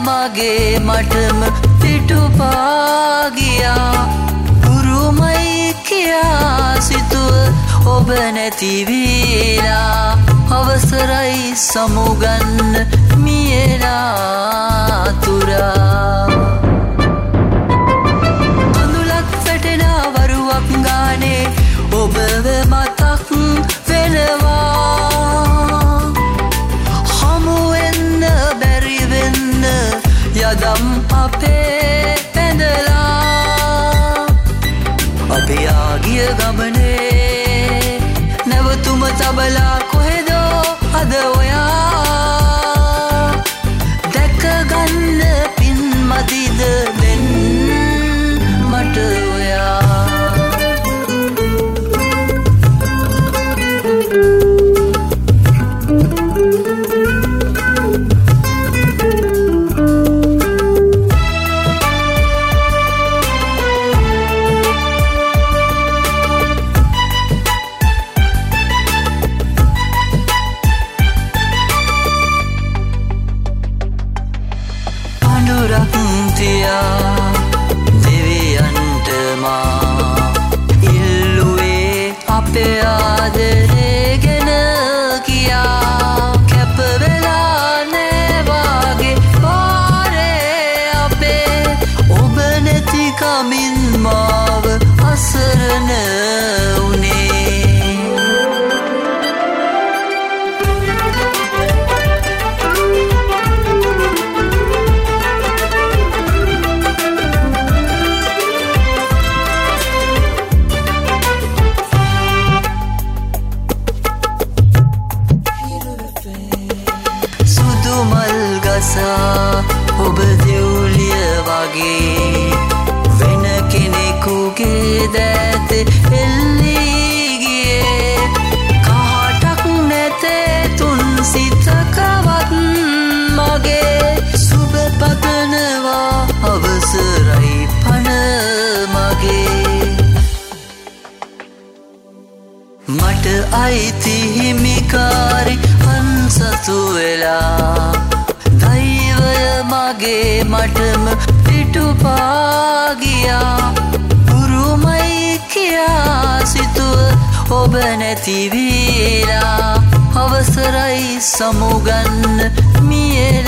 මගේ මටම පිටුපාගියා උරුමයි කියා සිතුව ඔබ නැතිවීලා අවසරයි සමුගන්න මියලා තුරා අඳුලක් වැටෙන වරුවක් ගානේ ඔබව මතක් වෙනවා හමු වෙන්න බැරි වෙන්න යදම් අපේ පැඳලා අපි ආගිය ගමනේ නැවතුම තබලා කොහෙදෝ අද ඔයා දැක ගන්න පින් මදිද දෙන්න මට ඔයා දෙවියන්ට මා ඉල්ලුවේ අපේ ආදරේ ගැන කියා කැප වෙලා නෑවාගේ පාරේ අපේ ඔබ නැති කමින් මාව අසරණ ඔබ දෙව්ලිය වගේ වෙන කෙනෙකුගේ දෑත එල්ලී ගියේ කාටක් නැතේ තුන් සිතකවත් මගේ සුබ පතනවා අවසරයි පන මගේ මට අයිති හිමිකාරි අන්සතු වෙලා දෛවය මගේ මටම පිටුපාගියා උරුමයි කියා සිතුව ඔබ නැතිවීලා අවසරයි සමුගන්න මිය